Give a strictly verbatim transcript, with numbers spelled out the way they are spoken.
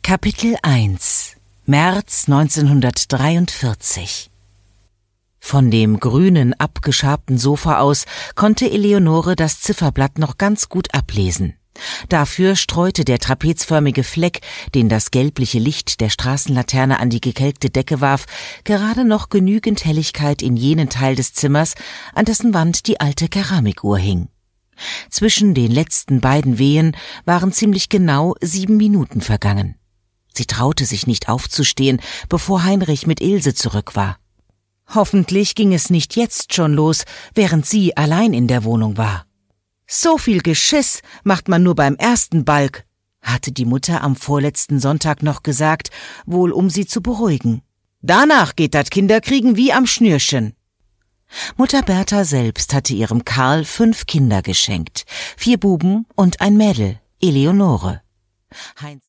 Kapitel eins März neunzehnhundertdreiundvierzig. Von dem grünen, abgeschabten Sofa aus konnte Eleonore das Zifferblatt noch ganz gut ablesen. Dafür streute der trapezförmige Fleck, den das gelbliche Licht der Straßenlaterne an die gekelkte Decke warf, gerade noch genügend Helligkeit in jenen Teil des Zimmers, an dessen Wand die alte Keramikuhr hing. Zwischen den letzten beiden Wehen waren ziemlich genau sieben Minuten vergangen. Sie traute sich nicht aufzustehen, bevor Heinrich mit Ilse zurück war. Hoffentlich ging es nicht jetzt schon los, während sie allein in der Wohnung war. »So viel Geschiss macht man nur beim ersten Balg«, hatte die Mutter am vorletzten Sonntag noch gesagt, wohl um sie zu beruhigen. »Danach geht dat Kinderkriegen wie am Schnürchen.« Mutter Bertha selbst hatte ihrem Karl fünf Kinder geschenkt, vier Buben und ein Mädel, Eleonore. Heinz